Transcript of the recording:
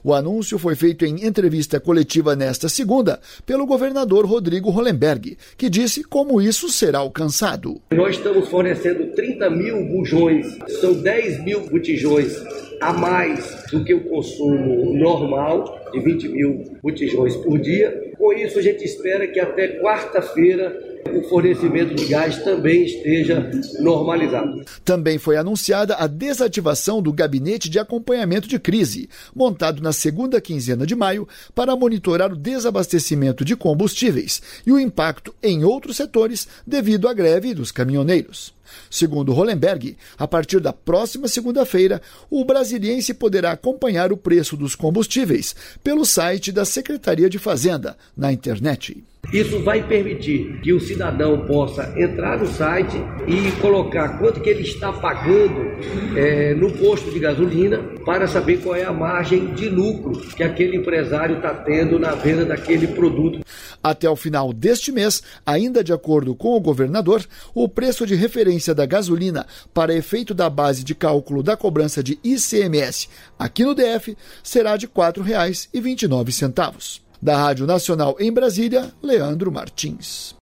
O anúncio foi feito em entrevista coletiva nesta segunda pelo governador Rodrigo Hollenberg, que disse como isso será alcançado. Nós estamos fornecendo 30 mil bujões, são 10 mil botijões a mais do que o consumo normal, de 20 mil botijões por dia. Com isso, a gente espera que até quarta-feira o fornecimento de gás também esteja normalizado. Também foi anunciada a desativação do Gabinete de Acompanhamento de Crise, montado na segunda quinzena de maio para monitorar o desabastecimento de combustíveis e o impacto em outros setores devido à greve dos caminhoneiros. Segundo Hollenberg, a partir da próxima segunda-feira, o brasiliense poderá acompanhar o preço dos combustíveis pelo site da Secretaria de Fazenda, na internet. Isso vai permitir que o cidadão possa entrar no site e colocar quanto que ele está pagando no posto de gasolina para saber qual é a margem de lucro que aquele empresário está tendo na venda daquele produto. Até o final deste mês, ainda de acordo com o governador, o preço de referência da gasolina para efeito da base de cálculo da cobrança de ICMS aqui no DF será de R$ 4,29. Da Rádio Nacional em Brasília, Leandro Martins.